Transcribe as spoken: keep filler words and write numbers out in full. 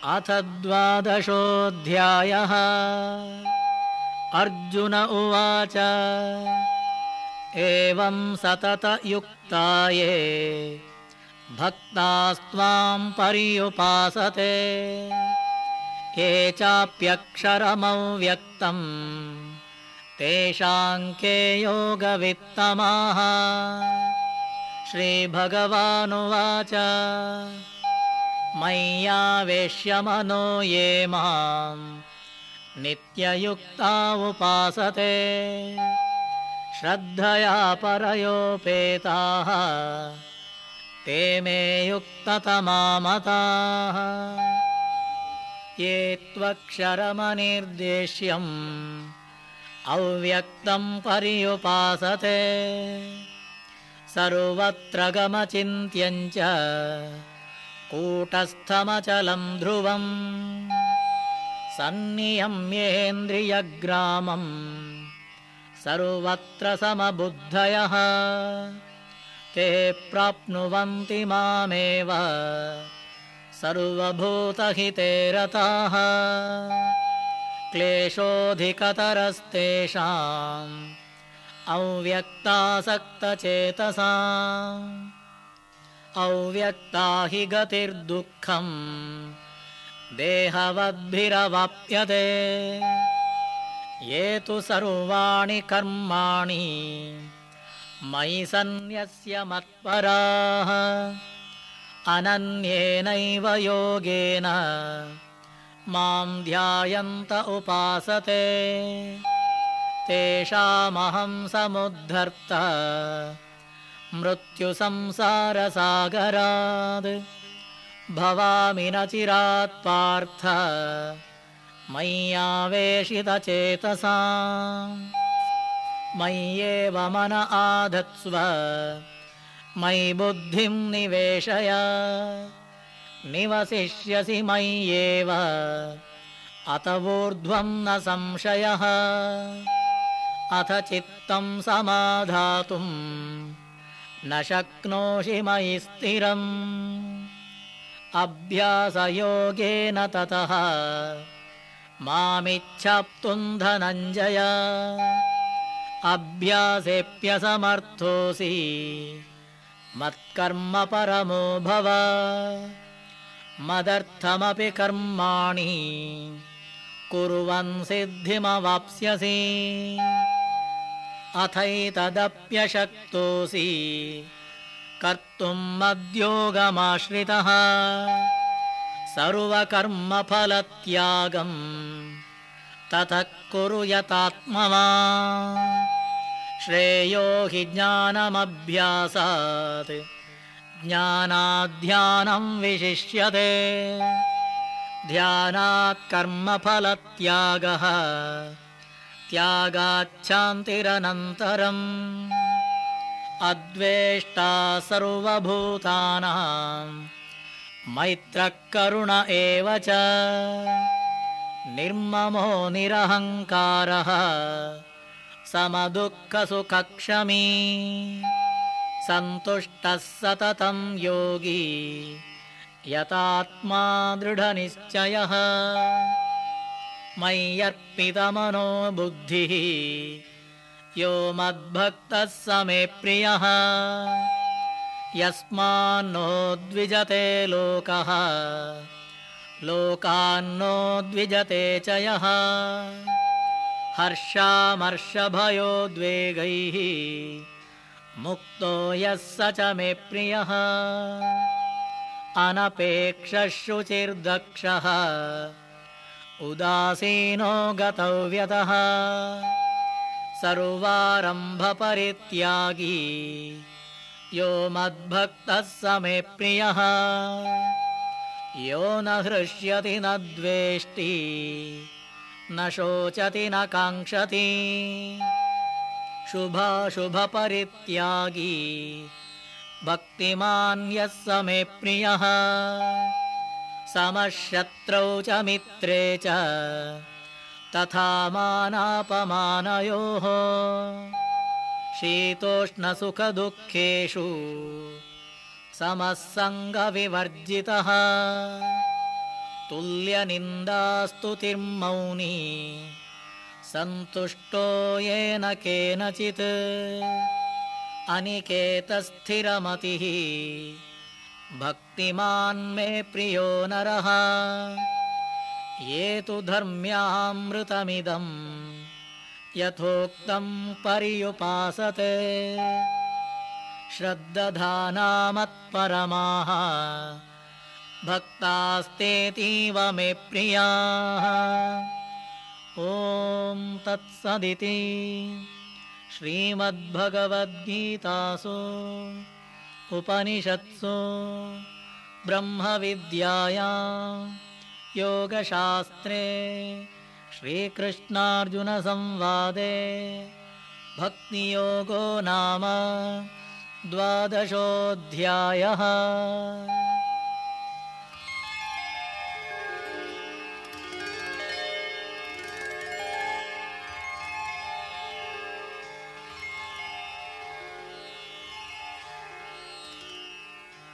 अथ द्वादशोऽध्यायः। अर्जुन उवाच एवं सततयुक्ता ये भक्तास्त्वां पर्युपासते ये चाप्यक्षरमव्यक्तं तेषां के योगवित्तमाः। श्रीभगवानुवाच मय्यावेश्य मनो ये मां नित्ययुक्ता उपासते श्रद्धया परयोपेताः ते मे युक्ततमा मताः। ये त्वक्षरमनिर्देश्यम् अव्यक्तं पर्युपासते सर्वत्र गमचिन्त्यं च कूटस्थमचलं ध्रुवम् सन्नियम्येन्द्रियग्रामं सर्वत्र समबुद्धयः ते प्राप्नुवन्ति मामेव सर्वभूतहिते रताः। क्लेशोऽधिकतरस्तेषाम् अव्यक्तासक्तचेतसाम् अव्यक्ता हि गतिर्दुःखम् देहवद्भिरवाप्यते। ये तु सर्वाणि कर्माणि मयि सन्न्यस्य मत्पराः अनन्येनैव योगेन मां ध्यायन्त उपासते तेषामहं समुद्धर्ता मृत्युसंसारसागरात् भवामि न चिरात् पार्थ मय्यावेशितचेतसाम्। मय्येव मन आधत्स्व मयि बुद्धिं निवेशय निवसिष्यसि मय्येव अत ऊर्ध्वं न संशयः। अथ चित्तं समाधातुं न शक्नोषि मयि स्थिरम् अभ्यासयोगेन ततः मामिच्छाप्तुं धनञ्जय। अभ्यासेऽप्यसमर्थोऽसि मत्कर्म परमो भव मदर्थमपि कर्माणि कुर्वन् सिद्धिमवाप्स्यसि। अथैतदप्यशक्तोऽसि कर्तुं मद्योगमाश्रितः सर्वकर्मफलत्यागं ततः कुरु यतात्मवान्। श्रेयो हि ज्ञानमभ्यासात् ज्ञानाद्ध्यानं विशिष्यते ध्यानात् कर्मफलत्यागः त्यागाच्छान्तिरनन्तरम्। अद्वेष्टा सर्वभूतानां मैत्रः करुण एव च निर्ममो निरहङ्कारः समदुःखसुखक्षमी सन्तुष्टः सततं योगी यतात्मा दृढनिश्चयः। मय्यर्पितमनो बुद्धिः यो मद्भक्तः स मे प्रियः। यस्मान्नो द्विजते लोकः लोकान्नो द्विजते च यः। हर्षामर्षभयोद्वेगैः मुक्तो यः स च मे प्रियः। अनपेक्षः शुचिर्दक्षः उदासीनो गतव्यतः सर्वारम्भपरित्यागी यो मद्भक्तः स मे प्रियः। यो न हृष्यति न द्वेष्टि न शोचति न काङ्क्षति शुभाशुभपरित्यागी भक्तिमान् यः स मे प्रियः। समशत्रौ च मित्रे च तथा मानापमानयोः शीतोष्णसुखदुःखेषु समः सङ्गविवर्जितः तुल्यनिन्दास्तुतिर्मौनी सन्तुष्टो येन केनचित् अनिकेतस्थिरमतिः भक्तिमान् मे प्रियो नरः ये तु धर्म्यामृतमिदं यथोक्तं पर्युपासते श्रद्दधानामत्परमाः भक्तास्तेतीव मे प्रियाः। ॐ तत्सदिति श्रीमद्भगवद्गीतासु उपनिषत्सु ब्रह्मविद्यायां योगशास्त्रे श्रीकृष्णार्जुनसंवादे भक्तियोगो नाम द्वादशोऽध्यायः।